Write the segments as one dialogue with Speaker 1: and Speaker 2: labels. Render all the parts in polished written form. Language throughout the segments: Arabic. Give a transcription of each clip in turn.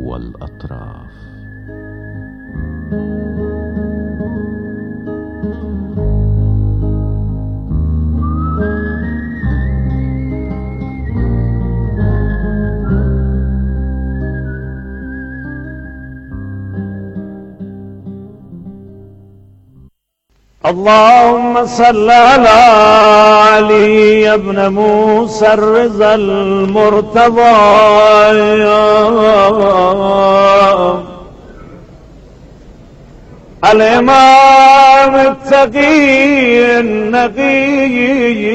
Speaker 1: والأطراف.
Speaker 2: اللهم صل على علي بن موسى الرضا المرتضى الإمام التقي النقي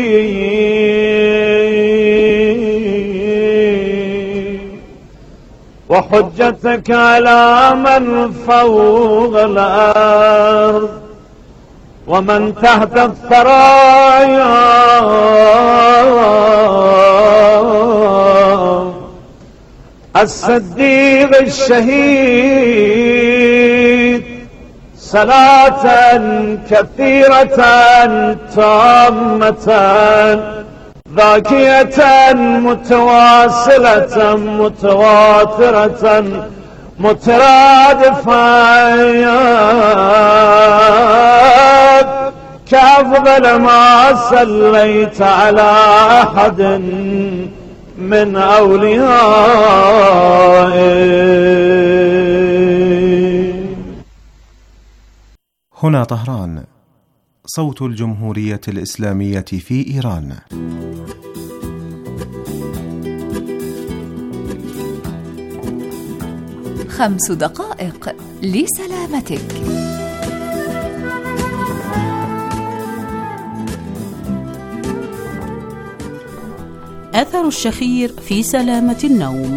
Speaker 2: وحجتك على من فوق الأرض ومن تحت الثرايا الصديق الشهيد صلاة كثيرة تامة ذاكية متواصلة متواترة مترادفة كأفضل ما صليت على أحد من أوليائه.
Speaker 3: هنا طهران، صوت الجمهورية الإسلامية في إيران.
Speaker 4: خمس دقائق لسلامتك.
Speaker 5: أثر الشخير في سلامة النوم.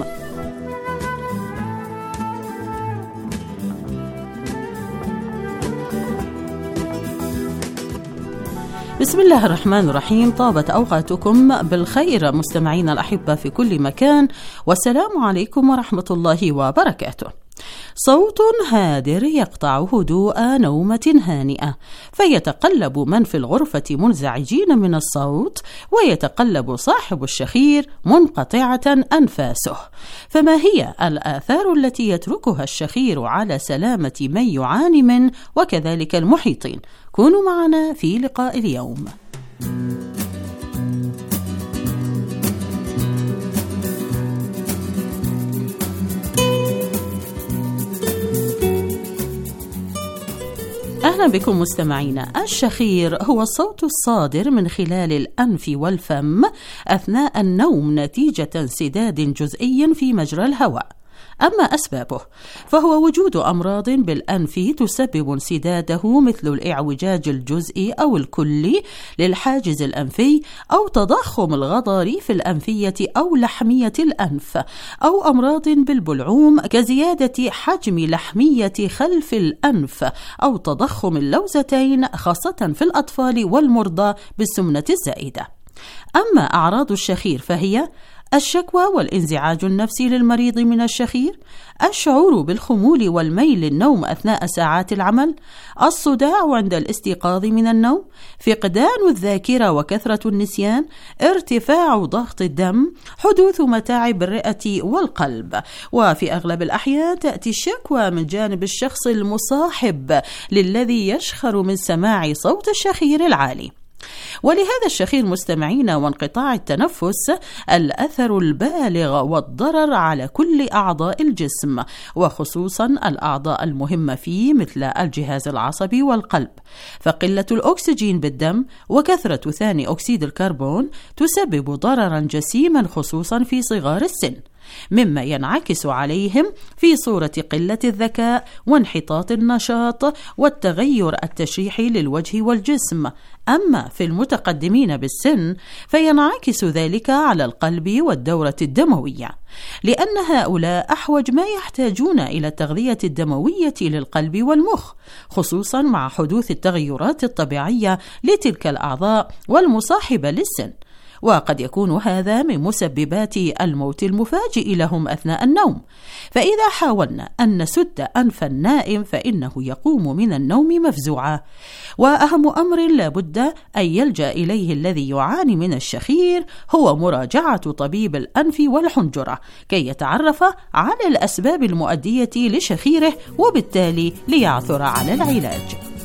Speaker 5: بسم الله الرحمن الرحيم. طابت أوقاتكم بالخير مستمعين الأحبة في كل مكان، والسلام عليكم ورحمة الله وبركاته. صوت هادر يقطع هدوء نومة هانئة، فيتقلب من في الغرفة منزعجين من الصوت، ويتقلب صاحب الشخير منقطعة أنفاسه. فما هي الآثار التي يتركها الشخير على سلامة من يعاني منه وكذلك المحيطين؟ كونوا معنا في لقاء اليوم. أهلا بكم مستمعينا. الشخير هو الصوت الصادر من خلال الأنف والفم أثناء النوم نتيجة انسداد جزئي في مجرى الهواء. أما أسبابه فهو وجود أمراض بالأنف تسبب انسداده، مثل الإعوجاج الجزئي أو الكلي للحاجز الأنفي، أو تضخم الغضاريف الأنفية أو لحمية الأنف، أو أمراض بالبلعوم كزيادة حجم لحمية خلف الأنف، أو تضخم اللوزتين خاصة في الأطفال والمرضى بالسمنة الزائدة. أما أعراض الشخير فهي الشكوى والانزعاج النفسي للمريض من الشخير، الشعور بالخمول والميل للنوم أثناء ساعات العمل، الصداع عند الاستيقاظ من النوم، فقدان الذاكرة وكثرة النسيان، ارتفاع ضغط الدم، حدوث متاعب الرئة والقلب. وفي أغلب الأحيان تأتي الشكوى من جانب الشخص المصاحب للذي يشخر من سماع صوت الشخير العالي. ولهذا الشخير مستمعين وانقطاع التنفس الأثر البالغ والضرر على كل أعضاء الجسم، وخصوصا الأعضاء المهمة فيه مثل الجهاز العصبي والقلب. فقلة الأكسجين بالدم وكثرة ثاني أكسيد الكربون تسبب ضررا جسيما خصوصا في صغار السن، مما ينعكس عليهم في صورة قلة الذكاء وانحطاط النشاط والتغير التشريحي للوجه والجسم. أما في المتقدمين بالسن فينعكس ذلك على القلب والدورة الدموية، لأن هؤلاء أحوج ما يحتاجون إلى التغذية الدموية للقلب والمخ، خصوصا مع حدوث التغيرات الطبيعية لتلك الأعضاء والمصاحبة للسن. وقد يكون هذا من مسببات الموت المفاجئ لهم أثناء النوم. فإذا حاولنا أن نسد أنف النائم فإنه يقوم من النوم مفزوعا. وأهم أمر لابد أن يلجأ إليه الذي يعاني من الشخير هو مراجعة طبيب الأنف والحنجرة كي يتعرف على الأسباب المؤدية لشخيره وبالتالي ليعثر على العلاج.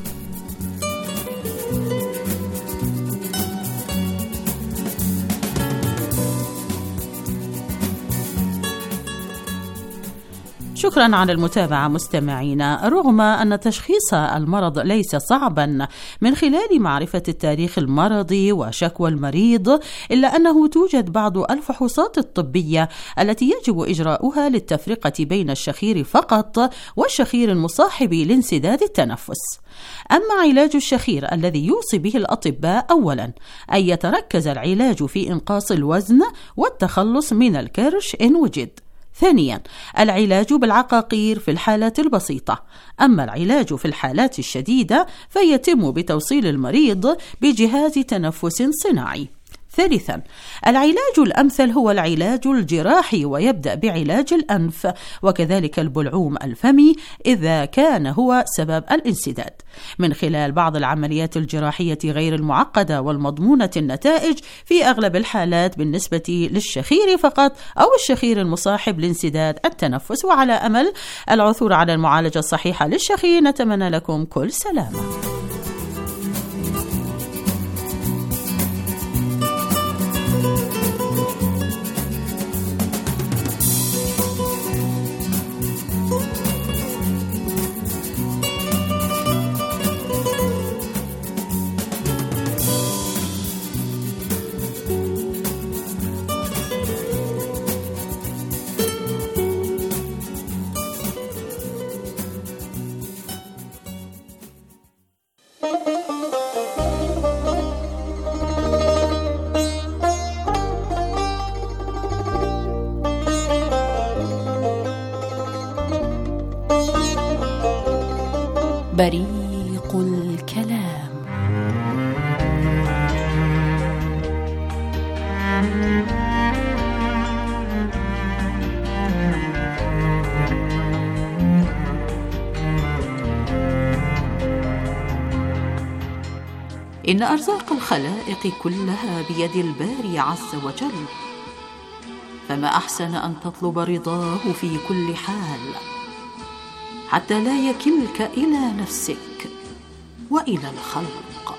Speaker 5: شكرا على المتابعة مستمعينا. رغم أن تشخيص المرض ليس صعبا من خلال معرفة التاريخ المرضي وشكوى المريض، إلا أنه توجد بعض الفحوصات الطبية التي يجب إجراؤها للتفرقة بين الشخير فقط والشخير المصاحب لانسداد التنفس. أما علاج الشخير الذي يوصي به الأطباء، أولا أن يتركز العلاج في إنقاص الوزن والتخلص من الكرش إن وجد. ثانيا العلاج بالعقاقير في الحالات البسيطة. أما العلاج في الحالات الشديدة فيتم بتوصيل المريض بجهاز تنفس صناعي. ثالثا العلاج الأمثل هو العلاج الجراحي، ويبدأ بعلاج الأنف وكذلك البلعوم الفمي إذا كان هو سبب الانسداد، من خلال بعض العمليات الجراحية غير المعقدة والمضمونة النتائج في أغلب الحالات بالنسبة للشخير فقط أو الشخير المصاحب لانسداد التنفس. وعلى أمل العثور على المعالجة الصحيحة للشخير نتمنى لكم كل سلامة. بريق الكلام. إن أرزاق الخلائق كلها بيد الباري عز وجل، فما أحسن أن تطلب رضاه في كل حال حتى لا يكلك إلى نفسك وإلى الخلق.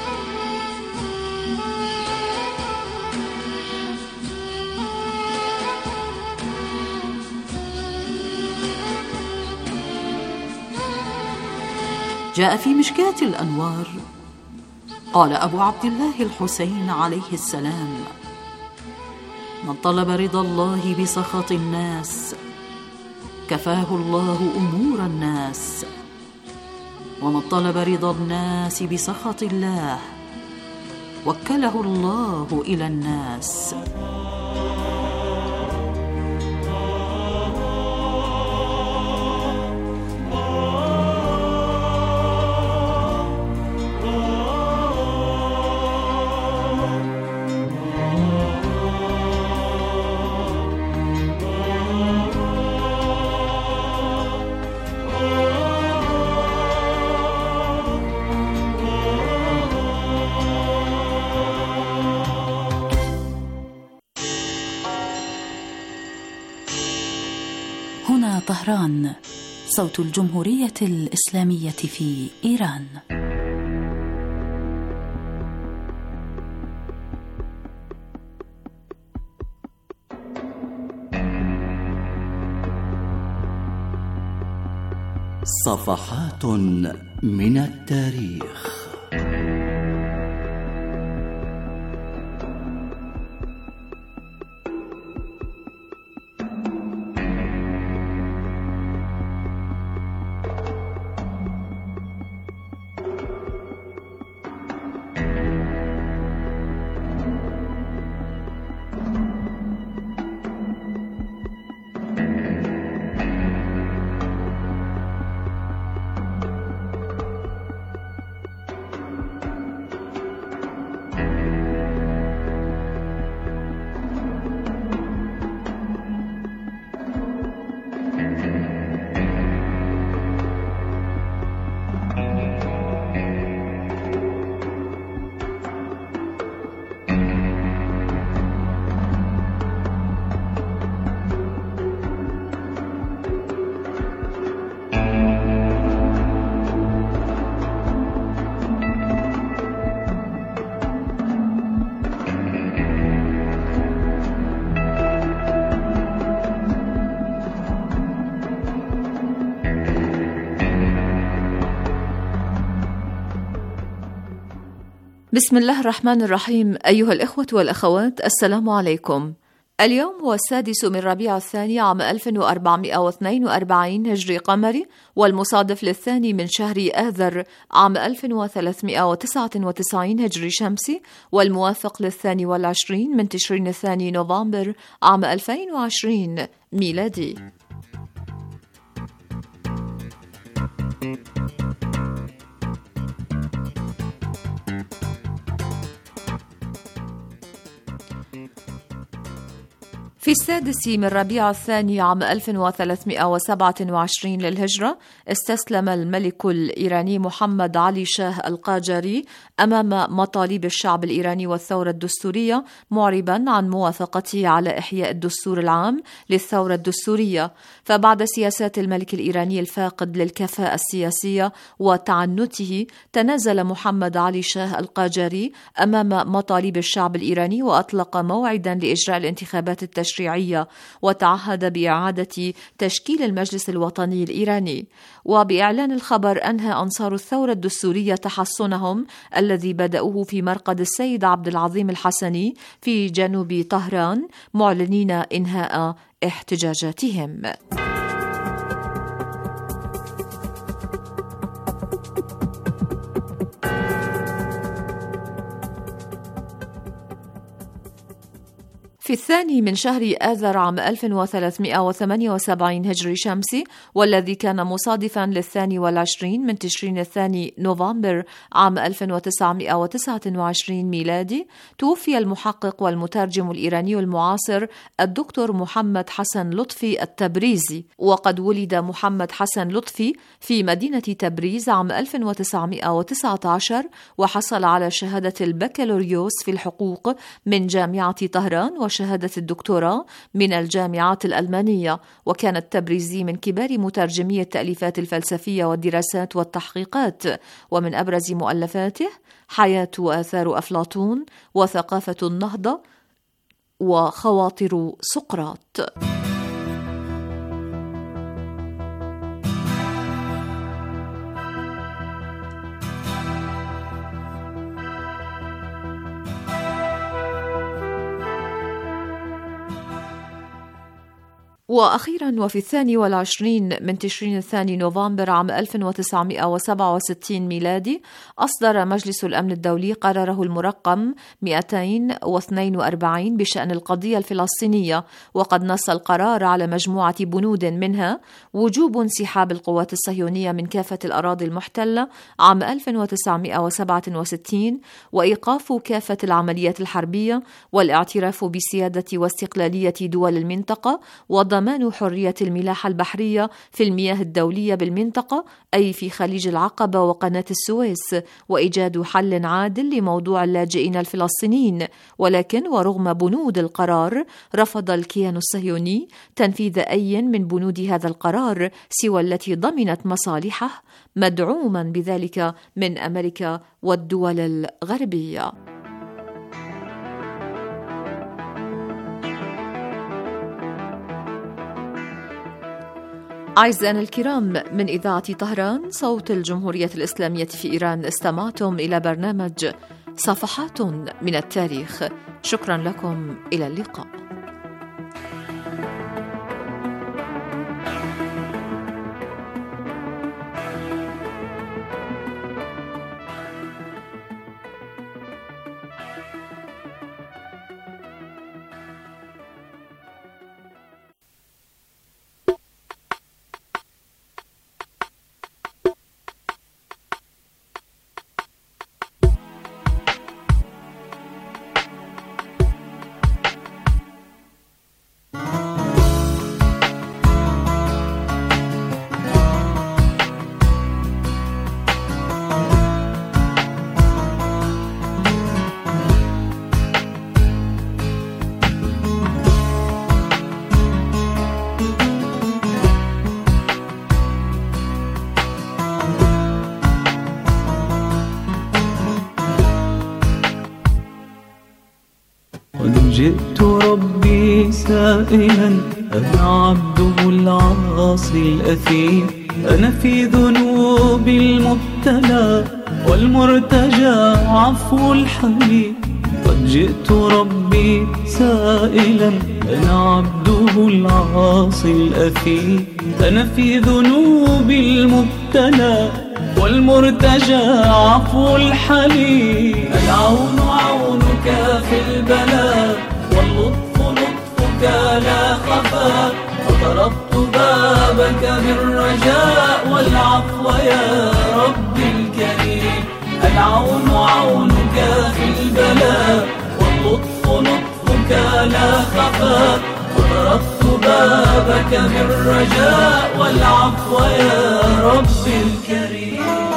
Speaker 5: جاء في مشكاة الأنوار قال أبو عبد الله الحسين عليه السلام: من طلب رضا الله بسخط الناس كفاه الله أمور الناس، ومن طلب رضا الناس بسخط الله وكله الله إلى الناس.
Speaker 4: هنا طهران، صوت الجمهورية الإسلامية في إيران.
Speaker 1: صفحات من التاريخ.
Speaker 6: بسم الله الرحمن الرحيم. أيها الإخوة والأخوات، السلام عليكم. اليوم هو 6 من ربيع الثاني عام 1442 هجري قمري، والمصادف للثاني من شهر آذر عام 1399 هجري شمسي، والموافق للثاني والعشرين من تشرين الثاني نوفمبر عام 2020 ميلادي. في 6 من ربيع الثاني عام 1327 للهجرة استسلم الملك الإيراني محمد علي شاه القاجاري أمام مطالب الشعب الإيراني والثورة الدستورية، معربا عن موافقته على إحياء الدستور العام للثورة الدستورية. فبعد سياسات الملك الإيراني الفاقد للكفاءة السياسية وتعنته، تنازل محمد علي شاه القاجاري أمام مطالب الشعب الإيراني، وأطلق موعدا لإجراء الانتخابات التشريعية، وتعهد بإعادة تشكيل المجلس الوطني الإيراني. وبإعلان الخبر أنهى أنصار الثورة الدستورية تحصنهم الذي بدأوه في مرقد السيد عبد العظيم الحسني في جنوب طهران، معلنين إنهاء احتجاجاتهم. في 2 من شهر آذر عام 1378 هجري شمسي، والذي كان مصادفا للثاني والعشرين من تشرين الثاني نوفمبر عام 1929 ميلادي، توفي المحقق والمترجم الإيراني المعاصر الدكتور محمد حسن لطفي التبريزي. وقد ولد محمد حسن لطفي في مدينة تبريز عام 1919، وحصل على شهادة البكالوريوس في الحقوق من جامعة طهران وشهادة الدكتوراه من الجامعات الألمانية. وكان التبريزي من كبار مترجمي التأليفات الفلسفية والدراسات والتحقيقات، ومن أبرز مؤلفاته حياة وآثار أفلاطون، وثقافة النهضة، وخواطر سقراط. وأخيرا، وفي 22 من تشرين الثاني نوفمبر عام 1967 ميلادي، أصدر مجلس الأمن الدولي قراره المرقم 242 بشأن القضية الفلسطينية. وقد نص القرار على مجموعة بنود، منها وجوب انسحاب القوات الصهيونية من كافة الأراضي المحتلة عام 1967، وإيقاف كافة العمليات الحربية، والاعتراف بسيادة واستقلالية دول المنطقة، وضمان حرية الملاحة البحرية في المياه الدولية بالمنطقة، أي في خليج العقبة وقناة السويس، وإيجاد حل عادل لموضوع اللاجئين الفلسطينيين. ولكن ورغم بنود القرار، رفض الكيان الصهيوني تنفيذ أي من بنود هذا القرار سوى التي ضمنت مصالحه، مدعوما بذلك من أمريكا والدول الغربية. أعزائنا الكرام، من إذاعة طهران صوت الجمهورية الإسلامية في إيران، استمعتم إلى برنامج صفحات من التاريخ. شكرا لكم، إلى اللقاء.
Speaker 7: جئت ربي سائلا، أنا عبده العاصي الأثيم، أنا في ذنوبي المبتلى، والمرتجى عفو الحليم. قد جئت ربي سائلا أنا عبده العاصي الأثيم. أنا في ذنوبي المبتلى والمرتجى عفو الحليم. العون عونك في البلاء واللطف لطفك لا خفا. فطرقت بابك بالرجاء والعفو يا ربي الكريم. العون عونك في البلاء واللطف لطفك لا خفا. فطرقت بابك بالرجاء والعفو يا ربي الكريم.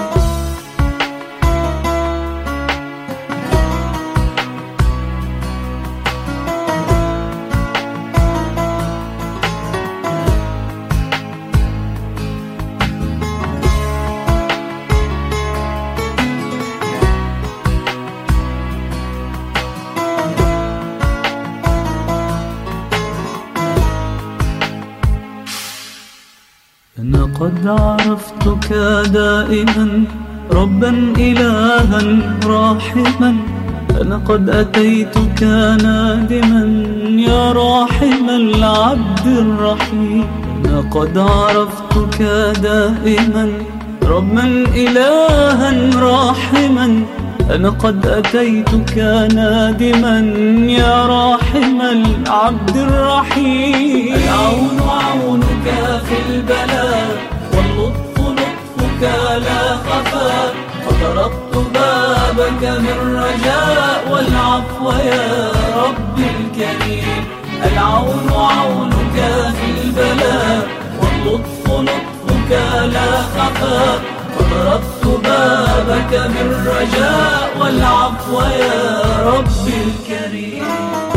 Speaker 7: أنا قد عرفتك دائما ربا إلها راحما. أنا قد أتيتك نادما يا راحم العبد الرحيم. أنا قد عرفتك دائما ربا إلها راحما. أنا قد أتيتك نادما يا راحم العبد الرحيم. العون عونك في البلاء واللطف لطفك لا خفا. فطرقت بابك بالرجاء والعفو يا ربي الكريم. العون عونك في البلاء واللطف لطفك لا خفا. فطرقت بابك بالرجاء والعفو يا ربي الكريم.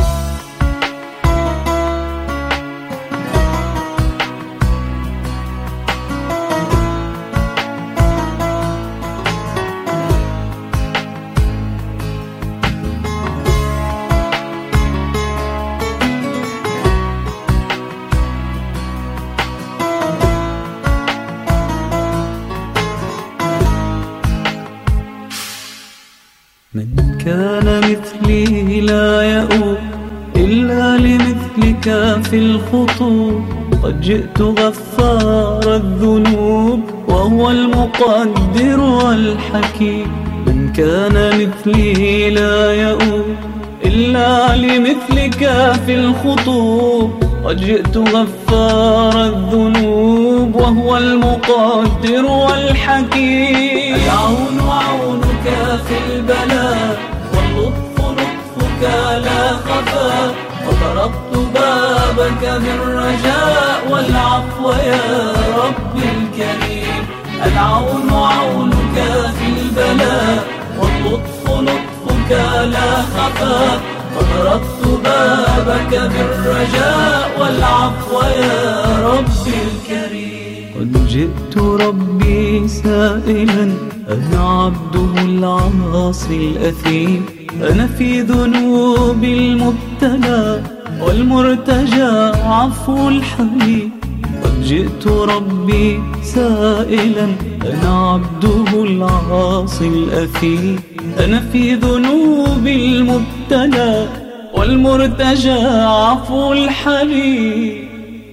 Speaker 7: من كان مثلي لا يؤوب إلا لمثلك في الخطوب. قد جئت غفار الذنوب وهو المقدر والحكيم. من كان مثلي لا يؤوب إلا لمثلك في الخطوب. قد جئت غفار الذنوب وهو المقدر والحكيم. العون عونك في البلاء واللطف لطفك لا خفا. وطرقت بابك بالرجاء والعفو يا ربي الكريم. العون عونك في البلاء واللطف لطفك لا خفا. وطرقت بابك بالرجاء والعفو يا ربي الكريم. قد جئت ربي سائلا أنا عبده العاصي الأثيم. أنا في ذنوبي المبتلى والمرتجى عفو الحليم. قد جئت ربي سائلا أنا عبده العاصي الأثيم. أنا في ذنوبي المبتلى والمرتجى عفو الحليم.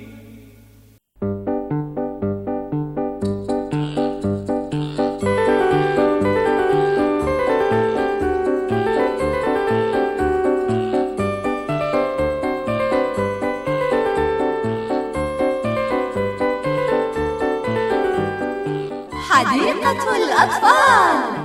Speaker 8: حديقة الأطفال.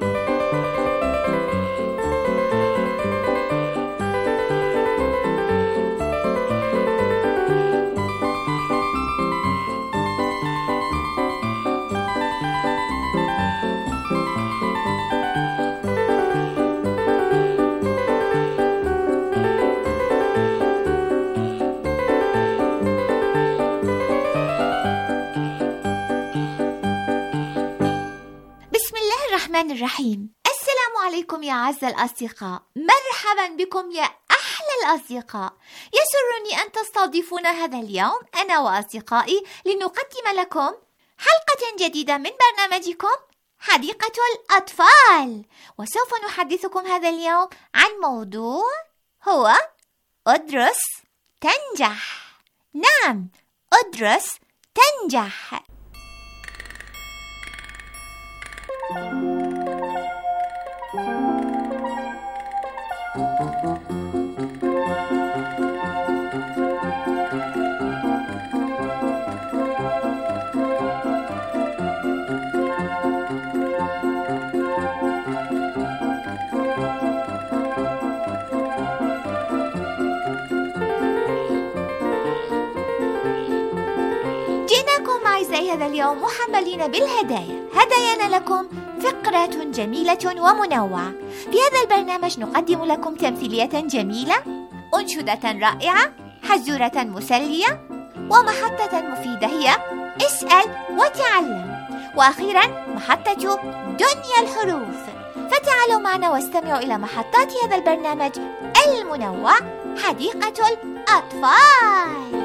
Speaker 8: الرحيم. السلام عليكم يا أعز الأصدقاء، مرحبا بكم يا أحلى الأصدقاء. يسرني أن تستضيفونا هذا اليوم أنا وأصدقائي لنقدم لكم حلقة جديدة من برنامجكم حديقة الأطفال. وسوف نحدثكم هذا اليوم عن موضوع هو ادرس تنجح. نعم، ادرس تنجح. أعزائي هذا اليوم محملين بالهدايا. هدايانا لكم فقرة جميلة ومنوعة. في هذا البرنامج نقدم لكم تمثيلية جميلة، أنشودة رائعة، حزورة مسلية، ومحطة مفيدة هي اسأل وتعلم، وأخيرا محطة دنيا الحروف. فتعالوا معنا واستمعوا إلى محطات هذا البرنامج المنوع حديقة الأطفال.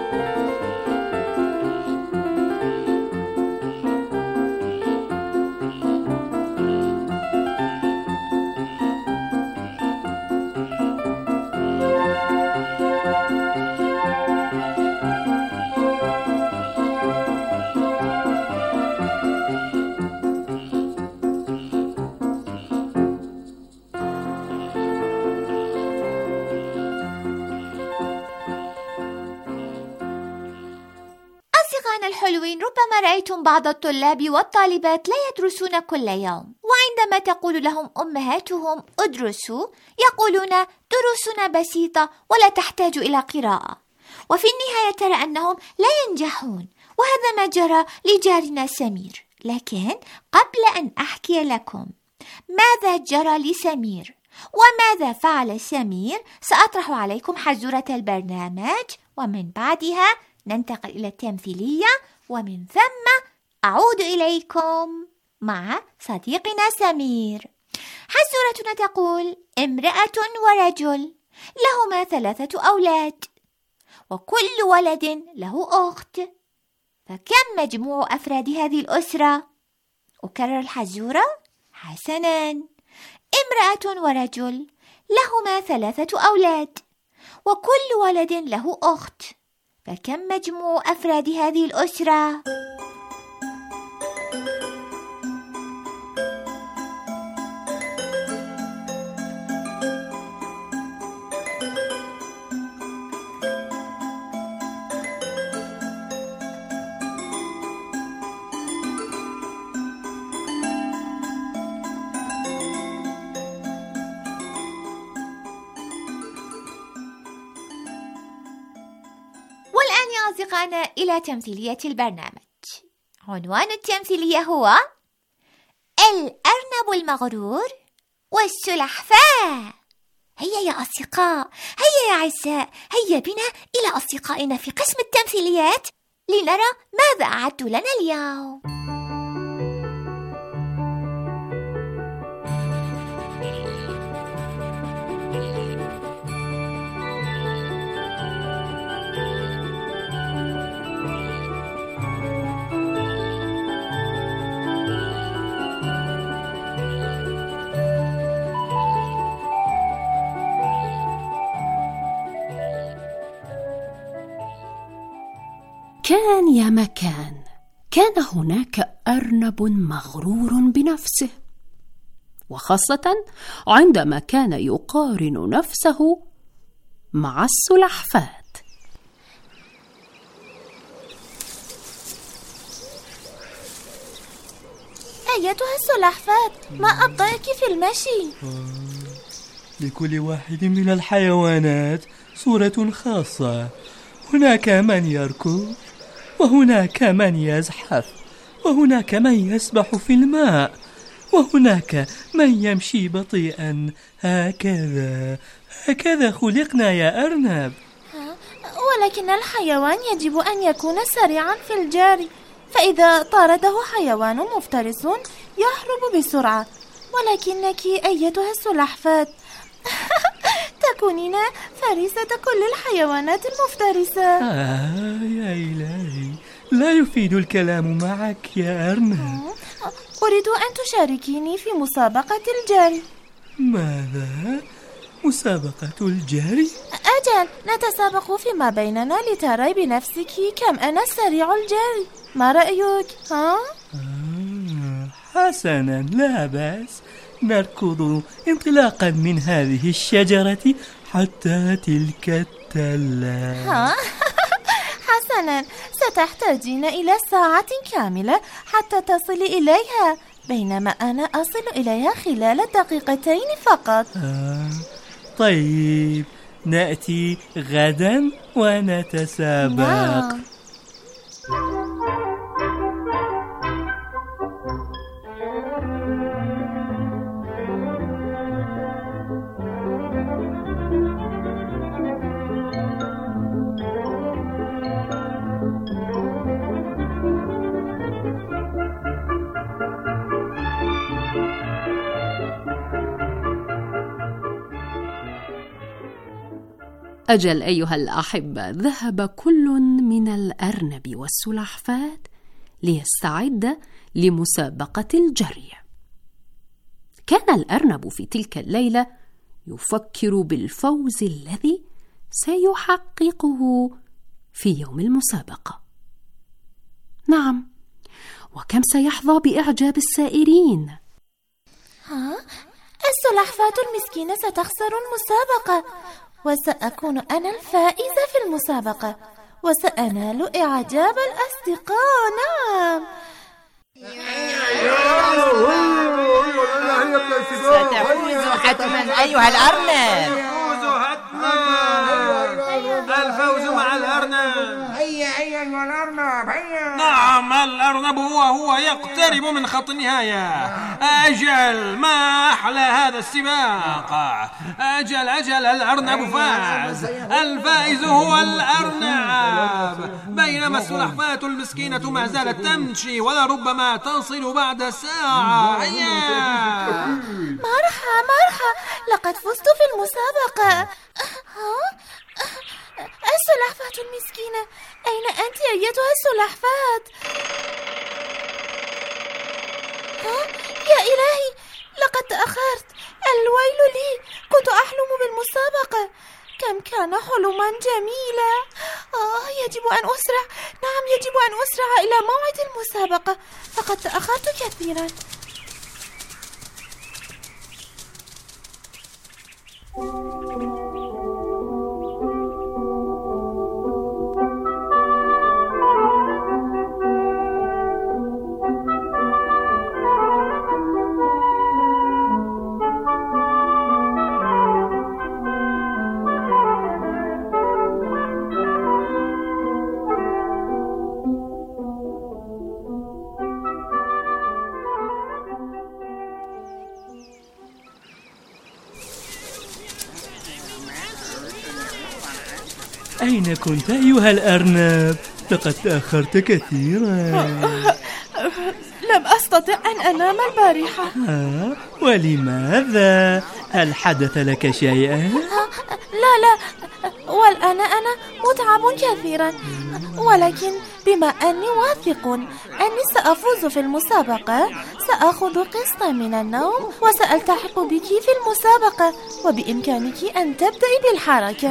Speaker 8: الحلوين، ربما رأيتم بعض الطلاب والطالبات لا يدرسون كل يوم، وعندما تقول لهم أمهاتهم ادرسوا يقولون دروسنا بسيطة ولا تحتاج إلى قراءة، وفي النهاية ترى أنهم لا ينجحون، وهذا ما جرى لجارنا سمير. لكن قبل أن أحكي لكم ماذا جرى لسمير وماذا فعل سمير، سأطرح عليكم حزورة البرنامج، ومن بعدها ننتقل إلى التمثيلية، ومن ثم أعود إليكم مع صديقنا سمير. حزورتنا تقول: امرأة ورجل لهما 3 أولاد، وكل ولد له أخت، فكم مجموع أفراد هذه الأسرة؟ أكرر الحزورة. حسناً، امرأة ورجل لهما 3 أولاد، وكل ولد له أخت، فكم مجموع أفراد هذه الأسرة؟ أصدقائنا إلى تمثيلية البرنامج. عنوان التمثيلية هو الأرنب المغرور والسلحفاة. هيا يا أصدقاء، هيا يا أعزاء، هيا بنا إلى أصدقائنا في قسم التمثيليات لنرى ماذا أعدوا لنا اليوم.
Speaker 5: كان يا مكان، كان هناك أرنب مغرور بنفسه، وخاصة عندما كان يقارن نفسه مع السلحفاة.
Speaker 9: أيتها السلحفاة، ما أبطأك في المشي؟
Speaker 7: لكل واحد من الحيوانات صورة خاصة. هناك من يركض، وهناك من يزحف، وهناك من يسبح في الماء، وهناك من يمشي بطيئا. هكذا خلقنا يا أرنب.
Speaker 9: ولكن الحيوان يجب أن يكون سريعا في الجري، فإذا طارده حيوان مفترس يهرب بسرعة، ولكنك أيتها السلحفاة تكونين فريسة كل الحيوانات المفترسة.
Speaker 7: يا إلهي، لا يفيد الكلام معك يا أرنب.
Speaker 9: أريد أن تشاركيني في مسابقة الجري.
Speaker 7: ماذا؟ مسابقة الجري؟
Speaker 9: أجل، نتسابق فيما بيننا لتري بنفسك كم أنا سريع الجري. ما رأيك؟
Speaker 7: حسنا، لا بأس. نركض انطلاقا من هذه الشجرة حتى تلك التلة.
Speaker 9: حسنا، ستحتاجين إلى ساعة كاملة حتى تصل إليها، بينما أنا أصل إليها خلال دقيقتين فقط.
Speaker 7: طيب، نأتي غدا ونتسابق.
Speaker 5: أجل أيها الأحبة، ذهب كل من الأرنب والسلحفاة ليستعد لمسابقة الجري. كان الأرنب في تلك الليلة يفكر بالفوز الذي سيحققه في يوم المسابقة. نعم، وكم سيحظى بإعجاب السائرين.
Speaker 9: السلحفاة المسكينة ستخسر المسابقة، وسأكون أنا الفائزة في المسابقة، وسأنال إعجاب الأصدقاء. نعم،
Speaker 10: ستفوز حتما أيها الأرنب.
Speaker 11: الفوز مع الأرنب.
Speaker 10: هيا أيها الأرنب، هيا.
Speaker 11: نعم، الأرنب هو يقترب من خط النهاية. أجل، ما أحلى هذا السباق. أجل الأرنب فاز. الفائز هو الأرنب، بينما السلحفاة المسكينة ما زالت تمشي ولربما تصل بعد ساعة. هيا.
Speaker 9: مرحى، لقد فزت في المسابقة. السلحفاة المسكينة، أين أنت أيتها السلحفاة؟ يا إلهي، لقد تأخرت. الويل لي، كنت أحلم بالمسابقة. كم كان حلما جميلا. يجب أن أسرع. نعم، يجب أن أسرع إلى موعد المسابقة، لقد تأخرت كثيرا.
Speaker 7: أين كنت أيها الأرنب؟ لقد تأخرت كثيرا.
Speaker 9: لم أستطع أن أنام البارحة.
Speaker 7: ولماذا؟ هل حدث لك شيئا؟
Speaker 9: لا، والآن أنا متعب كثيرا، ولكن بما أني واثق أني سأفوز في المسابقة، سأخذ قسطا من النوم وسألتحق بك في المسابقة، وبإمكانك أن تبدأي بالحركة.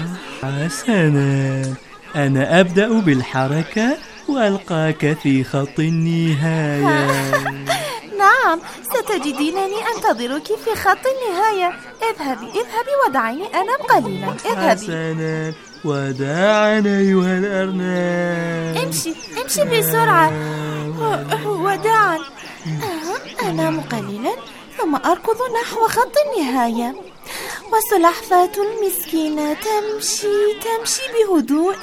Speaker 7: حسنا، أنا أبدأ بالحركة وألقاك في خط النهاية.
Speaker 9: نعم، ستجدينني أنتظرك في خط النهاية. اذهبي ودعيني أنام قليلا. اذهبي.
Speaker 7: حسنا، وداعا أيها الأرنب.
Speaker 9: امشي بسرعة. وداعا. أنام قليلا ثم أركض نحو خط النهاية، والسلحفاة المسكينة تمشي بهدوء.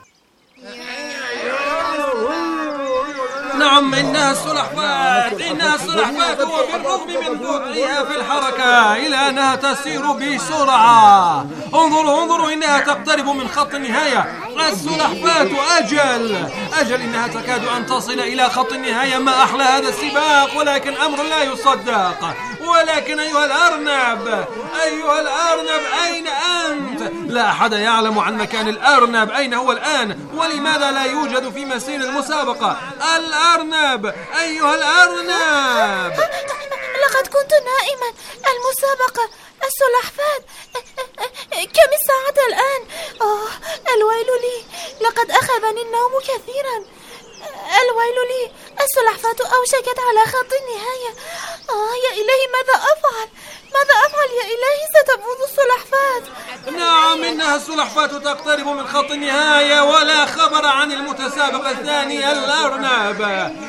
Speaker 11: نعم، إنها السلحفاة السلحفاة وبالرغم من بطئها في الحركة إلا أنها تسير بسرعة. انظروا إنها تقترب من خط النهاية. السلحفاة أجل إنها تكاد أن تصل إلى خط النهاية. ما أحلى هذا السباق، ولكن أمر لا يصدق. ولكن أيها الأرنب أين أنت؟ لا أحد يعلم عن مكان الأرنب. أين هو الآن؟ ولماذا لا يوجد في مسير المسابقة؟ الأرنب، أيها الأرنب.
Speaker 9: لقد كنت نائما. المسابقة، السلحفاة. كم الساعة الآن؟ الويل لي، لقد أخذني النوم كثيرا. الويل لي، السلحفاة أوشكت على خط النهاية. يا إلهي، ماذا أفعل يا إلهي؟ ستفوز السلحفاة.
Speaker 11: نعم، إنها السلحفاة تقترب من خط النهاية ولا خبر عن المتسابق الثاني الأرنب.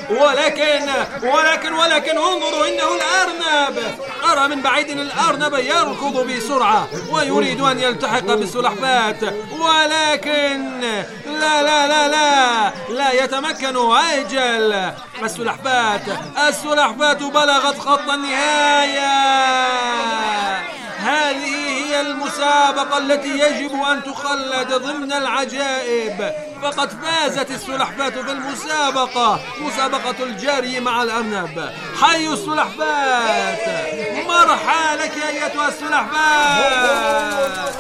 Speaker 11: ولكن انظروا، إنه الأرنب. أرى من بعيد الأرنب يركض بسرعة ويريد أن يلتحق بالسلحفاة، ولكن لا يتمكن. أجل، السلحفاة بلغت خط النهاية. هذه هي المسابقة التي يجب أن تخلد ضمن العجائب. فقد فازت السلحفاة في المسابقة، مسابقة الجري مع الأرنب. حي السلحفاة، مرحى لك أيتها السلحفاة.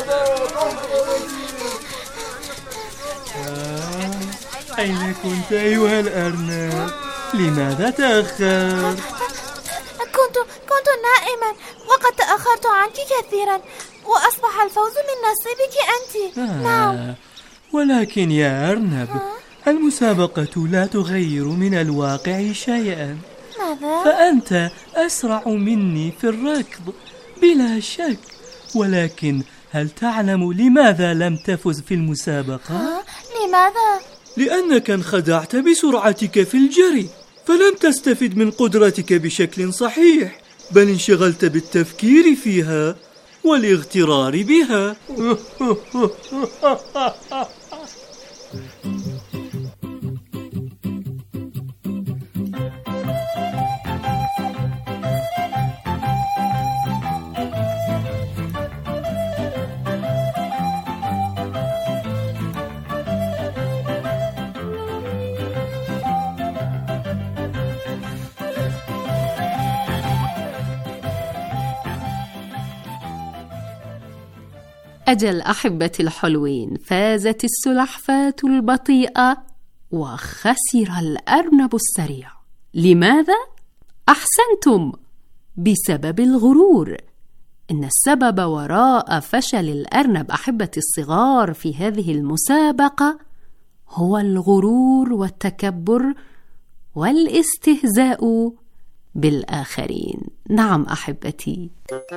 Speaker 7: أين كنت أيها الأرنب؟ لماذا تأخرت؟
Speaker 9: كنت نائما، وقد تأخرت عنك كثيرا، وأصبح الفوز من نصيبك أنت. نعم.
Speaker 7: ولكن يا أرنب، المسابقة لا تغير من الواقع شيئا.
Speaker 9: ماذا؟
Speaker 7: فأنت أسرع مني في الركض بلا شك، ولكن هل تعلم لماذا لم تفز في المسابقة؟
Speaker 9: لماذا؟
Speaker 7: لأنك انخدعت بسرعتك في الجري، فلم تستفد من قدرتك بشكل صحيح، بل انشغلت بالتفكير فيها والاغترار بها.
Speaker 12: أجل أحبتي الحلوين، فازت السلحفاة البطيئة وخسر الأرنب السريع. لماذا؟ أحسنتم، بسبب الغرور. إن السبب وراء فشل الأرنب أحبتي الصغار في هذه المسابقة هو الغرور والتكبر والاستهزاء بالآخرين. نعم أحبتي.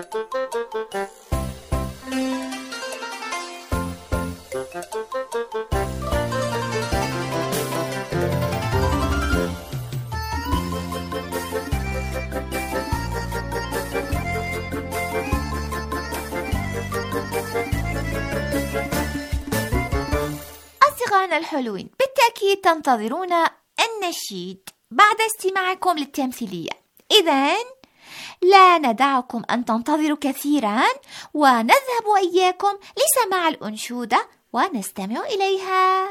Speaker 8: أصدقائنا الحلوين، بالتأكيد تنتظرون النشيد بعد استماعكم للتمثيلية. إذن لا ندعكم أن تنتظروا كثيرا، ونذهب إياكم لسماع الأنشودة ونستمع إليها.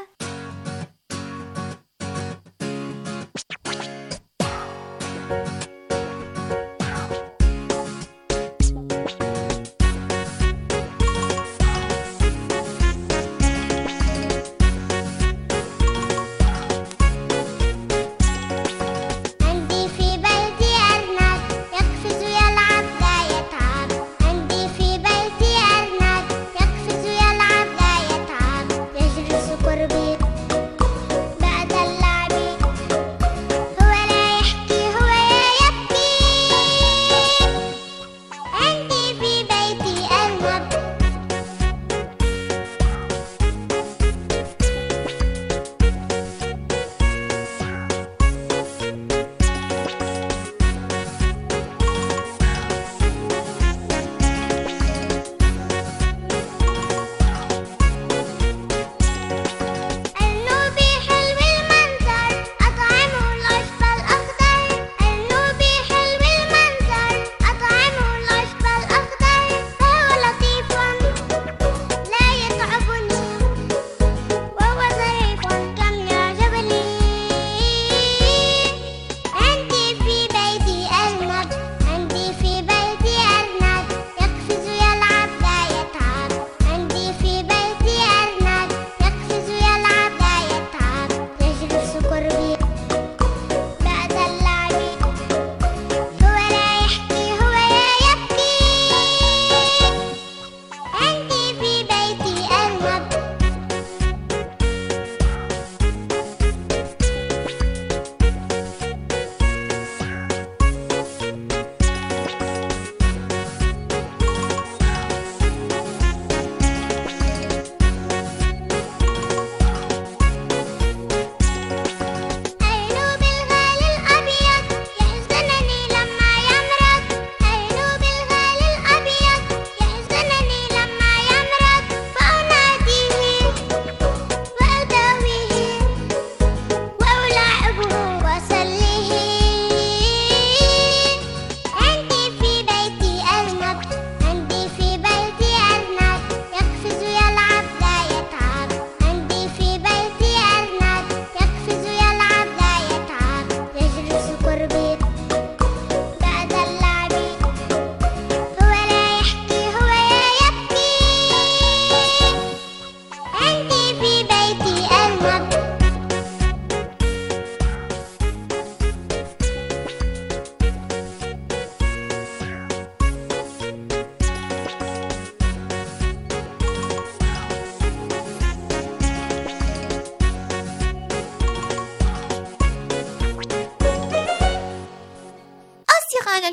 Speaker 13: قربي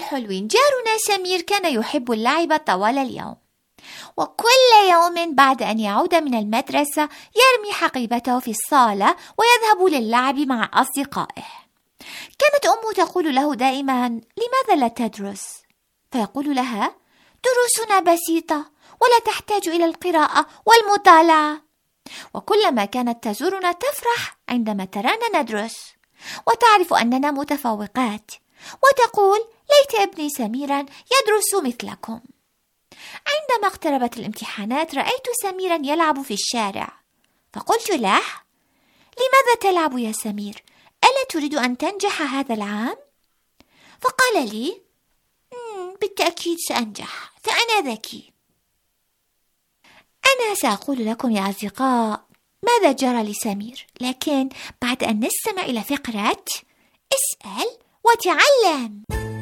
Speaker 8: الحلوين، جارنا سمير كان يحب اللعب طوال اليوم، وكل يوم بعد أن يعود من المدرسة يرمي حقيبته في الصالة ويذهب للعب مع أصدقائه. كانت أمه تقول له دائما: لماذا لا تدرس؟ فيقول لها: دروسنا بسيطة ولا تحتاج إلى القراءة والمطالعة. وكلما كانت تزورنا تفرح عندما ترانا ندرس، وتعرف أننا متفوقات، وتقول: ليت ابني سميرا يدرس مثلكم. عندما اقتربت الامتحانات رأيت سميرا يلعب في الشارع، فقلت له: لماذا تلعب يا سمير؟ ألا تريد أن تنجح هذا العام؟ فقال لي: بالتأكيد سأنجح، فأنا ذكي. أنا سأقول لكم يا أصدقاء ماذا جرى لسمير، لكن بعد أن نستمع إلى فقرة اسأل وتعلم.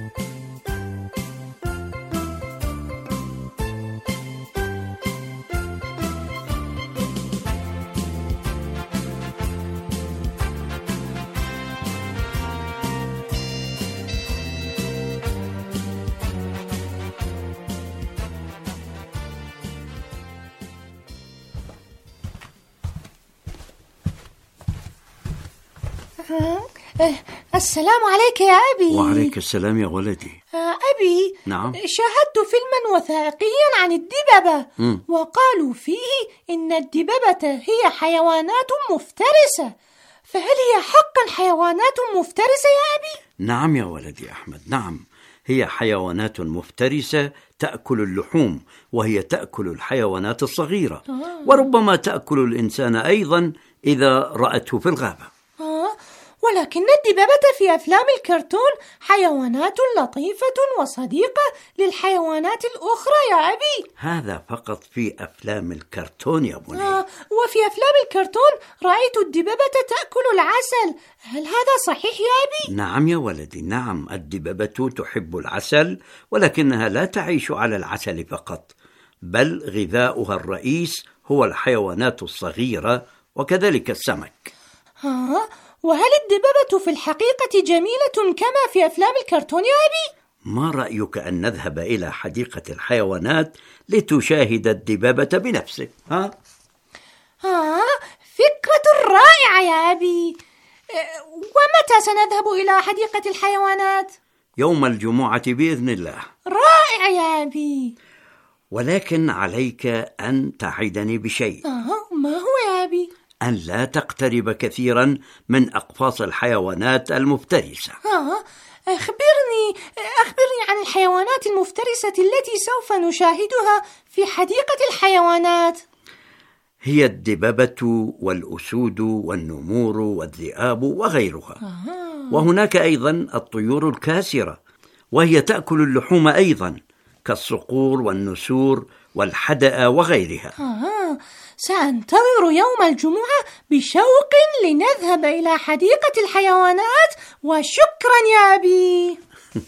Speaker 13: السلام عليك يا أبي.
Speaker 14: وعليك السلام يا ولدي.
Speaker 13: أبي،
Speaker 14: نعم؟
Speaker 13: شاهدت فيلما وثائقيا عن الدببة، وقالوا فيه إن الدببة هي حيوانات مفترسة، فهل هي حقا حيوانات مفترسة يا أبي؟
Speaker 14: نعم يا ولدي أحمد، نعم، هي حيوانات مفترسة تأكل اللحوم، وهي تأكل الحيوانات الصغيرة، وربما تأكل الإنسان أيضا إذا رأته في الغابة.
Speaker 13: ولكن الدببة في أفلام الكرتون حيوانات لطيفة وصديقة للحيوانات الأخرى يا أبي.
Speaker 14: هذا فقط في أفلام الكرتون يا بني.
Speaker 13: وفي أفلام الكرتون رأيت الدببة تأكل العسل، هل هذا صحيح يا أبي؟
Speaker 14: نعم يا ولدي، نعم، الدببة تحب العسل، ولكنها لا تعيش على العسل فقط، بل غذاؤها الرئيس هو الحيوانات الصغيرة وكذلك السمك.
Speaker 13: وهل الدببة في الحقيقة جميلة كما في أفلام الكرتون يا أبي؟
Speaker 14: ما رأيك أن نذهب إلى حديقة الحيوانات لتشاهد الدببة بنفسك؟
Speaker 13: فكرة رائعة يا أبي. ومتى سنذهب إلى حديقة الحيوانات؟
Speaker 14: يوم الجمعة بإذن الله.
Speaker 13: رائع يا أبي.
Speaker 14: ولكن عليك أن تعدني بشيء.
Speaker 13: ما هو يا أبي؟
Speaker 14: أن لا تقترب كثيرا من أقفاص الحيوانات المفترسة.
Speaker 13: أخبرني عن الحيوانات المفترسة التي سوف نشاهدها في حديقة الحيوانات.
Speaker 14: هي الدببة والأسود والنمور والذئاب وغيرها. وهناك أيضا الطيور الكاسرة، وهي تأكل اللحوم أيضا، كالصقور والنسور والحدأ وغيرها.
Speaker 13: سأنتظر يوم الجمعة بشوق لنذهب إلى حديقة الحيوانات، وشكرا يا أبي.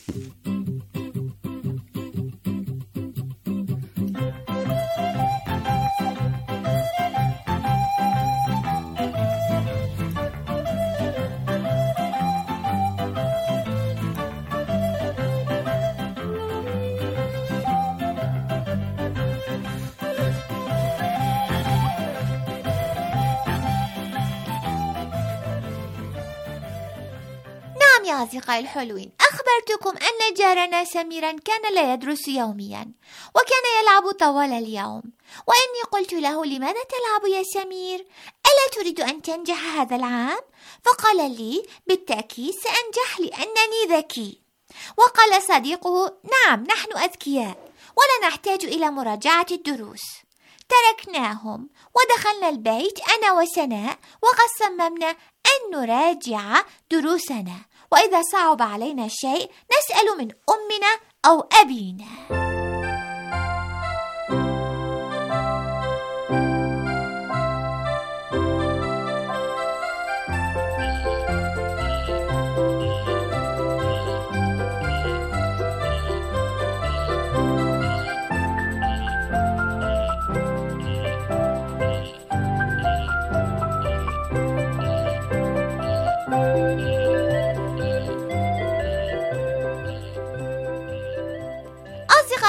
Speaker 8: يا أصدقائي الحلوين، أخبرتكم أن جارنا سميرا كان لا يدرس يوميا، وكان يلعب طوال اليوم، وإني قلت له: لماذا تلعب يا سمير؟ ألا تريد أن تنجح هذا العام؟ فقال لي: بالتأكيد سأنجح لأنني ذكي. وقال صديقه: نعم، نحن أذكياء ولا نحتاج إلى مراجعة الدروس. تركناهم ودخلنا البيت أنا وسناء، وقد صممنا أن نراجع دروسنا، وإذا صعب علينا شيء نسأل من أمنا أو أبينا.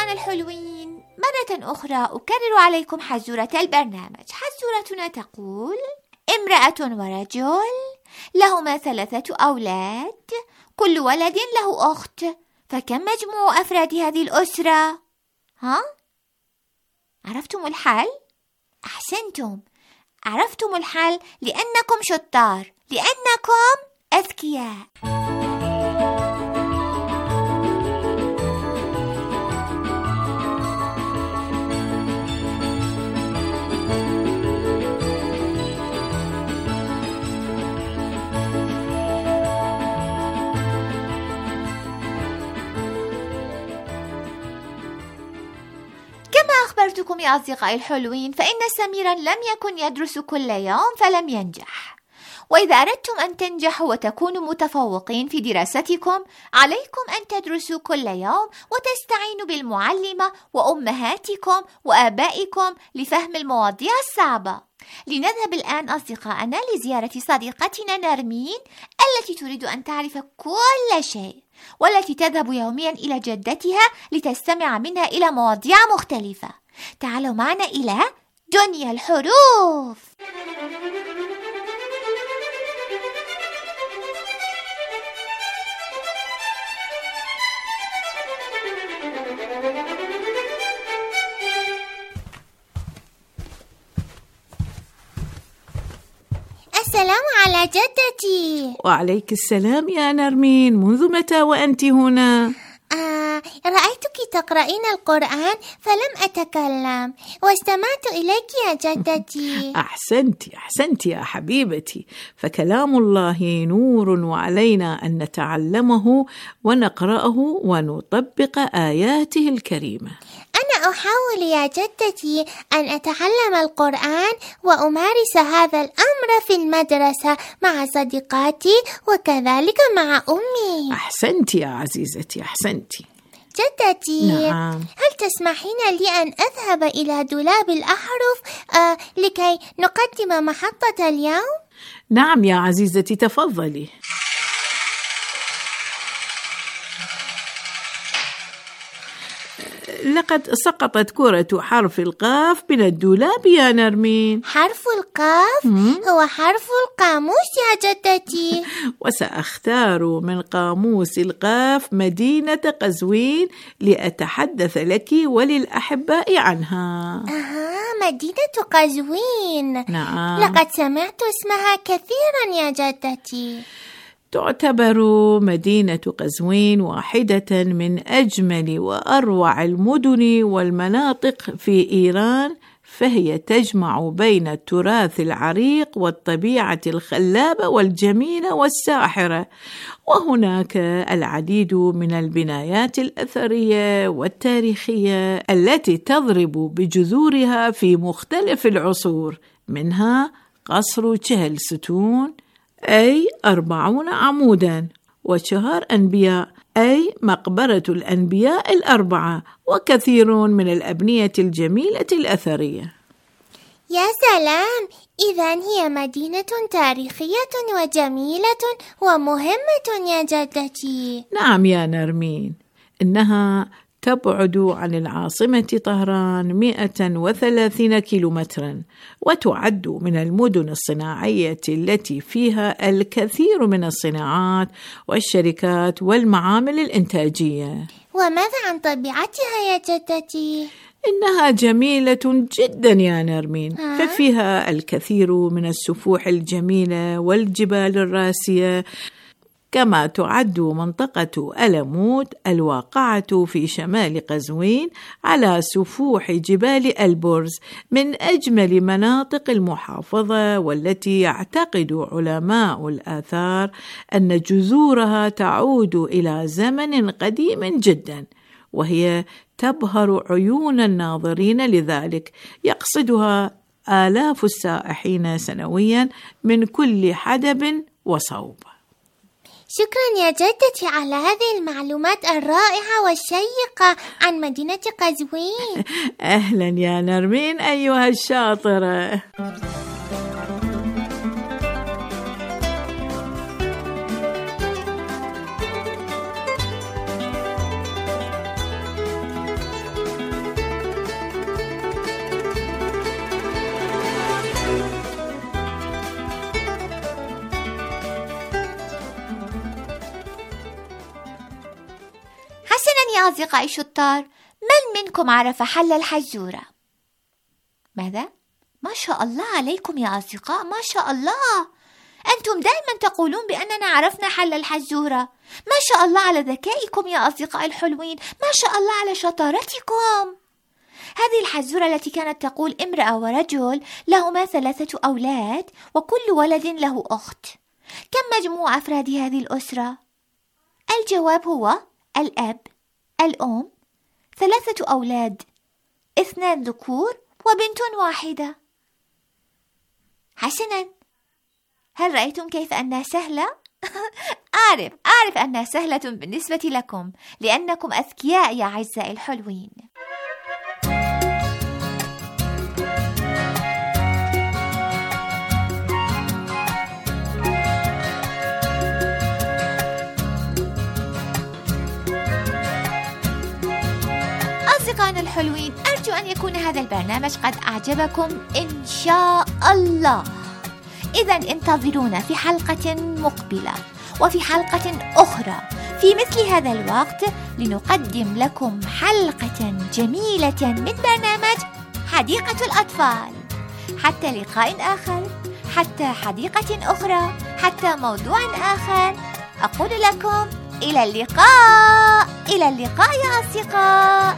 Speaker 8: أصدقائنا الحلوين، مرة أخرى أكرر عليكم حزورة البرنامج. حزورتنا تقول: امرأة ورجل لهما 3 أولاد، كل ولد له أخت، فكم مجموع أفراد هذه الأسرة؟ ها؟ عرفتم الحل؟ أحسنتم، عرفتم الحل لأنكم شطار، لأنكم أذكياء. أخبرتكم يا أصدقائي الحلوين فإن سميرا لم يكن يدرس كل يوم فلم ينجح. وإذا أردتم أن تنجحوا وتكونوا متفوقين في دراستكم عليكم أن تدرسوا كل يوم وتستعينوا بالمعلمة وأمهاتكم وآبائكم لفهم المواضيع الصعبة. لنذهب الآن أصدقائنا لزيارة صديقتنا نرمين التي تريد أن تعرف كل شيء، والتي تذهب يوميا إلى جدتها لتستمع منها إلى مواضيع مختلفة. تعالوا معنا إلى دنيا الحروف. السلام على جدتي.
Speaker 15: وعليك السلام يا نرمين، منذ متى وأنت هنا؟
Speaker 8: رأيتك تقرأين القرآن فلم أتكلم واستمعت إليك يا جدتي.
Speaker 15: أحسنت يا حبيبتي، فكلام الله نور وعلينا أن نتعلمه ونقرأه ونطبق آياته الكريمة.
Speaker 8: أنا أحاول يا جدتي أن أتعلم القرآن وأمارس هذا الأمر في المدرسة مع صديقاتي وكذلك مع أمي.
Speaker 15: أحسنت يا عزيزتي، أحسنت
Speaker 8: جدتي.
Speaker 15: نعم.
Speaker 8: هل تسمحين لي أن أذهب إلى دولاب الأحرف لكي نقدم محطة اليوم؟
Speaker 15: نعم يا عزيزتي، تفضلي. لقد سقطت كرة حرف القاف من الدولاب يا نرمين.
Speaker 8: حرف القاف هو حرف القاموس يا جدتي.
Speaker 15: وسأختار من قاموس القاف مدينة قزوين لأتحدث لك وللأحباء عنها.
Speaker 8: مدينة قزوين.
Speaker 15: نعم.
Speaker 8: لقد سمعت اسمها كثيرا يا جدتي.
Speaker 15: تعتبر مدينة قزوين واحدة من أجمل وأروع المدن والمناطق في إيران، فهي تجمع بين التراث العريق والطبيعة الخلابة والجميلة والساحرة، وهناك العديد من البنايات الأثرية والتاريخية التي تضرب بجذورها في مختلف العصور، منها قصر چهلستون أي 40 عموداً، وشهر أنبياء أي مقبرة الأنبياء 4، وكثير من الأبنية الجميلة الأثرية.
Speaker 8: يا سلام، إذن هي مدينة تاريخية وجميلة ومهمة يا جدتي.
Speaker 15: نعم يا نرمين، إنها تبعد عن العاصمة طهران 130 كيلومتراً، وتعد من المدن الصناعية التي فيها الكثير من الصناعات والشركات والمعامل الإنتاجية.
Speaker 8: وماذا عن طبيعتها يا جدتي؟
Speaker 15: إنها جميلة جدا يا نرمين، ففيها الكثير من السفوح الجميلة والجبال الراسية، كما تعد منطقة ألموت الواقعة في شمال قزوين على سفوح جبال البرز من أجمل مناطق المحافظة، والتي يعتقد علماء الآثار أن جذورها تعود إلى زمن قديم جدا، وهي تبهر عيون الناظرين، لذلك يقصدها آلاف السائحين سنويا من كل حدب وصوب.
Speaker 8: شكرا يا جدتي على هذه المعلومات الرائعة والشيقة عن مدينة قزوين.
Speaker 15: أهلا يا نرمين أيها الشاطرة.
Speaker 8: يا أصدقائي الشطار، من منكم عرف حل الحزورة؟ ماذا؟ ما شاء الله عليكم يا أصدقاء، ما شاء الله، أنتم دائما تقولون بأننا عرفنا حل الحزورة. ما شاء الله على ذكائكم يا أصدقائي الحلوين، ما شاء الله على شطارتكم. هذه الحزورة التي كانت تقول امرأة ورجل لهما 3 أولاد وكل ولد له أخت، كم مجموع أفراد هذه الأسرة؟ الجواب هو الأب، الأم، 3 أولاد، 2 ذكور وبنت واحدة. حسنا، هل رأيتم كيف أنها سهلة؟ أعرف أنها سهلة بالنسبة لكم لأنكم أذكياء يا أعزائي الحلوين. أصدقائنا الحلوين، أرجو أن يكون هذا البرنامج قد أعجبكم إن شاء الله. إذا انتظرونا في حلقة مقبلة وفي حلقة أخرى في مثل هذا الوقت لنقدم لكم حلقة جميلة من برنامج حديقة الأطفال. حتى لقاء آخر، حتى حديقة أخرى، حتى موضوع آخر، أقول لكم إلى اللقاء. إلى اللقاء يا أصدقاء.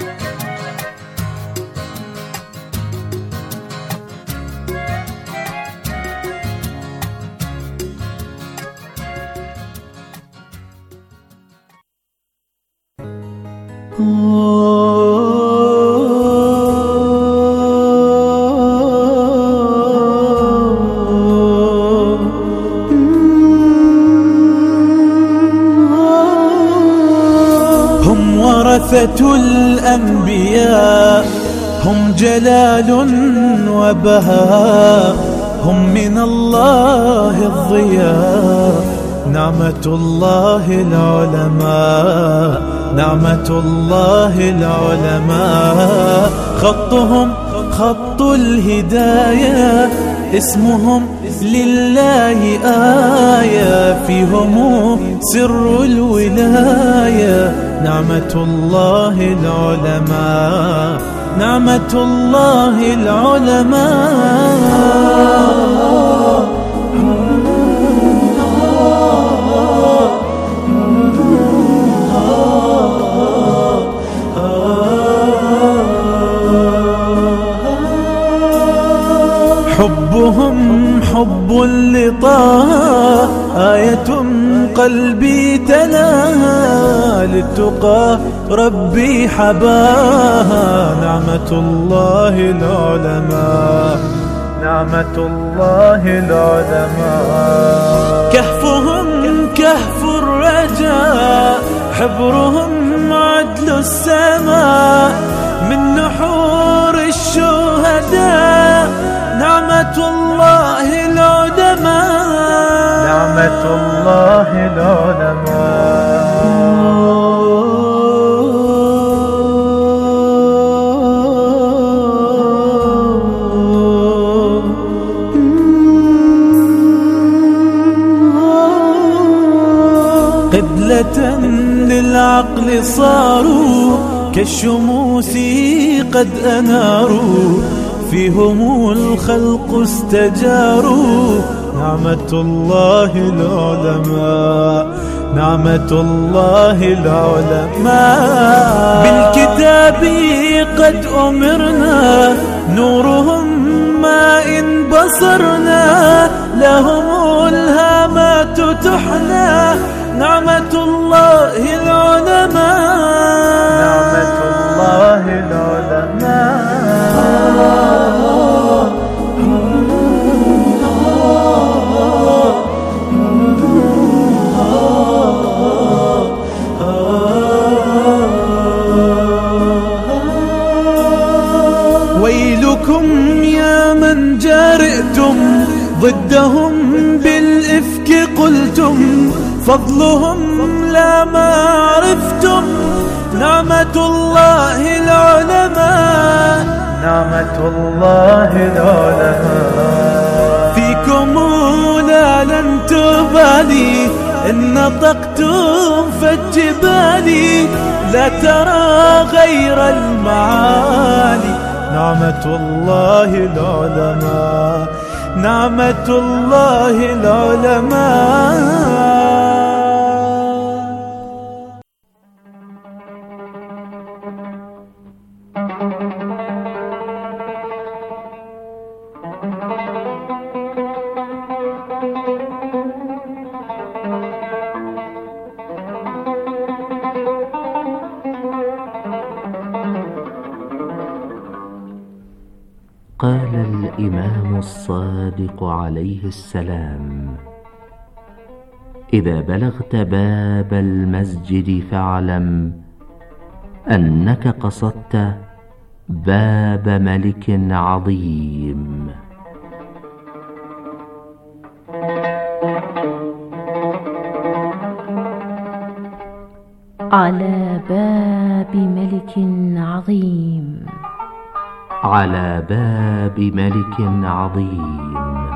Speaker 2: هم ورثة الأنبياء، هم جلال وبهاء، هم من الله الضياء، نعمة الله العلماء، نعمة الله العلماء. خطهم خط الهداية، اسمهم لله آية، فيهم سر الولاية، نعمة الله العلماء، نعمة الله العلماء. حبهم حب لطه، آية قلبي تلاها، للتقى ربي حباها، نعمة الله العلماء، نعمة الله العلماء. كهفهم كهف الرجاء، حبرهم عدل السماء، من نحور الشهداء، نعمة الله العلماء، نعمة الله العلماء. قبلة للعقل صاروا، كالشموس قد أناروا، فيهم الخلق استجاروا، نعمة الله العلماء، نعمة الله العلماء. بالكتاب قد أمرنا، نورهم ما إن بصرنا، لهم الهامات تحنى، نعمة الله العلماء، نعمة الله العلماء. ويلكم يا من جارئتم ضدهم بالإفك قلتم، فضلهم لا ما عرفتم، نعمة الله العلماء، نعمة الله العلماء. فيكم لا لن تبالي، إن نطقتم فالجبال، لا ترى غير المعالي. نعمة الله العلماء، نعمة الله العلماء.
Speaker 16: قال الإمام الصادق عليه السلام: إذا بلغت باب المسجد فاعلم أنك قصدت باب ملك عظيم.
Speaker 12: على باب ملك عظيم،
Speaker 16: على باب ملك عظيم.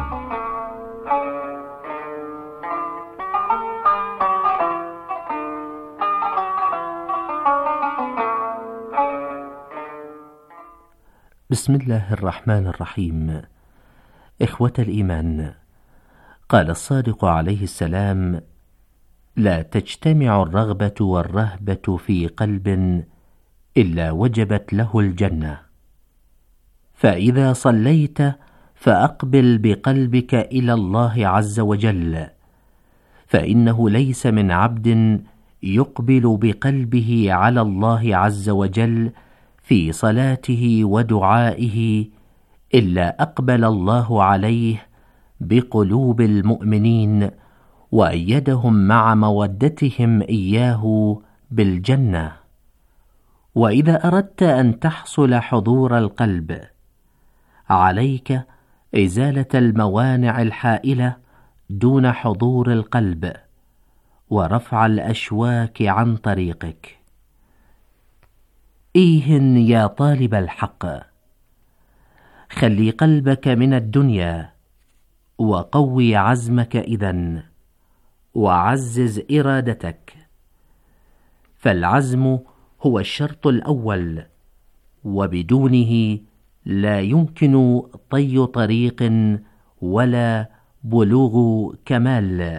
Speaker 16: بسم الله الرحمن الرحيم. إخوة الإيمان، قال الصادق عليه السلام: لا تجتمع الرغبة والرهبة في قلب إلا وجبت له الجنة. فإذا صليت فأقبل بقلبك إلى الله عز وجل، فإنه ليس من عبد يقبل بقلبه على الله عز وجل في صلاته ودعائه إلا أقبل الله عليه بقلوب المؤمنين وأيدهم مع مودتهم إياه بالجنة. وإذا أردت أن تحصل حضور القلب، عليك إزالة الموانع الحائلة دون حضور القلب ورفع الأشواك عن طريقك. إيهن يا طالب الحق، خلي قلبك من الدنيا وقوي عزمك إذن، وعزز إرادتك، فالعزم هو الشرط الأول، وبدونه لا يمكن طي طريق ولا بلوغ كمال.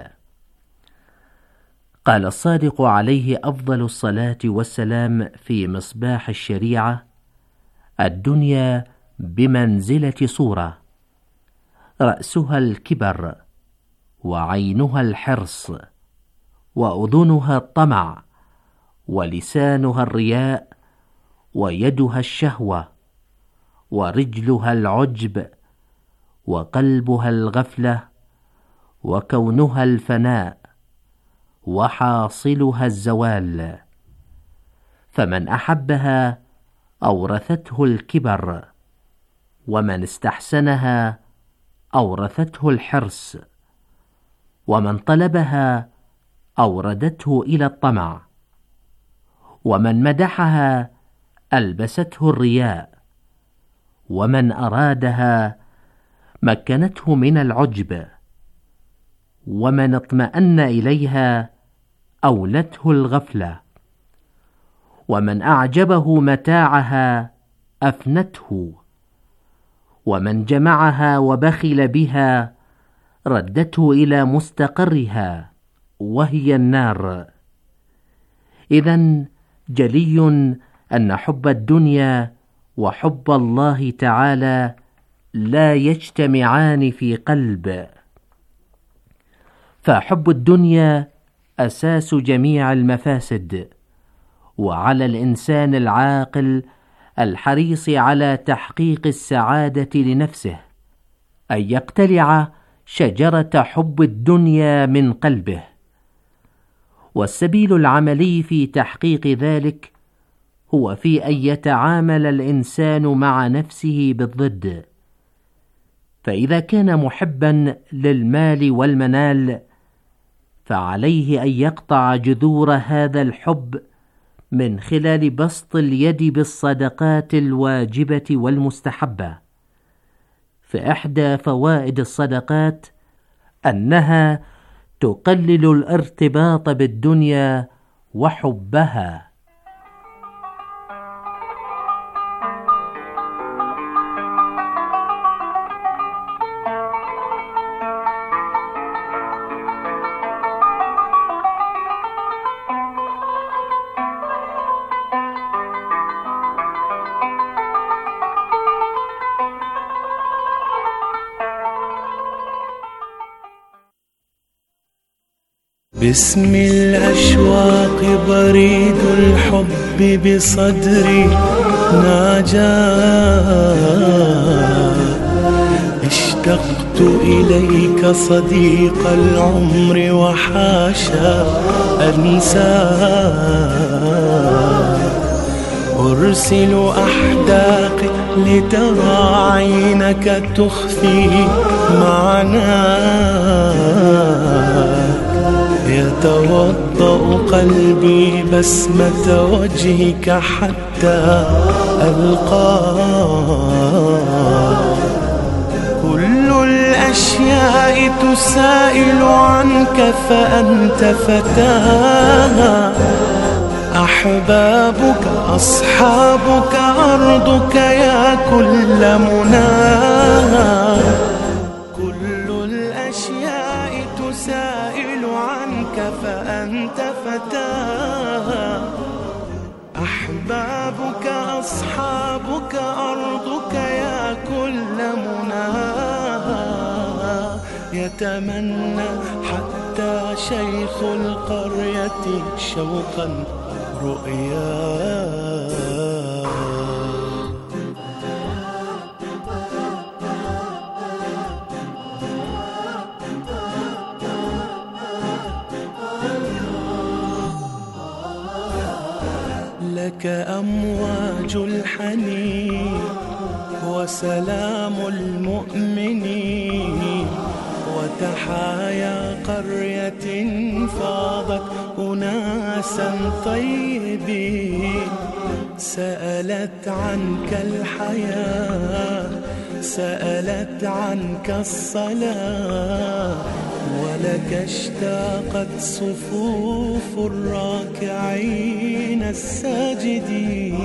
Speaker 16: قال الصادق عليه أفضل الصلاة والسلام في مصباح الشريعة: الدنيا بمنزلة صورة، رأسها الكبر، وعينها الحرص، وأذنها الطمع، ولسانها الرياء، ويدها الشهوة، ورجلها العجب، وقلبها الغفلة، وكونها الفناء، وحاصلها الزوال. فمن أحبها أورثته الكبر، ومن استحسنها أورثته الحرص، ومن طلبها أوردته إلى الطمع، ومن مدحها ألبسته الرياء، ومن أرادها مكنته من العجب، ومن اطمأن إليها أولته الغفلة، ومن أعجبه متاعها أفنته، ومن جمعها وبخل بها ردته إلى مستقرها وهي النار. إذن جلي أن حب الدنيا وحب الله تعالى لا يجتمعان في قلب، فحب الدنيا أساس جميع المفاسد، وعلى الإنسان العاقل الحريص على تحقيق السعادة لنفسه أن يقتلع شجرة حب الدنيا من قلبه. والسبيل العملي في تحقيق ذلك هو في أن يتعامل الإنسان مع نفسه بالضد. فإذا كان محبا للمال والمنال، فعليه أن يقطع جذور هذا الحب من خلال بسط اليد بالصدقات الواجبة والمستحبة. فإحدى فوائد الصدقات أنها تقلل الارتباط بالدنيا وحبها،
Speaker 2: باسم الأشواق بريد الحب بصدري ناجاه، اشتقت إليك صديق العمر وحاشا أنساه، أرسل أحداقي لترى عينك تخفي معناك، يتوضأ قلبي بسمة وجهك حتى ألقاك، كل الأشياء تسائل عنك فأنت فتاها، أحبابك أصحابك أرضك يا كل مناها، كل الأشياء تسائل عنك فأنت فتاها، أحبابك أصحابك أرضك يا كل مناها، يتمنى حتى شيخ القرية شوقا رؤيا. لك أمواج الحنين وسلام المؤمنين، وتحايا قرية فاضت أناسا طيبين، سألت عنك الحياة سألت عنك الصلاة، ولك اشتاقت صفوف الراكعين الساجدين.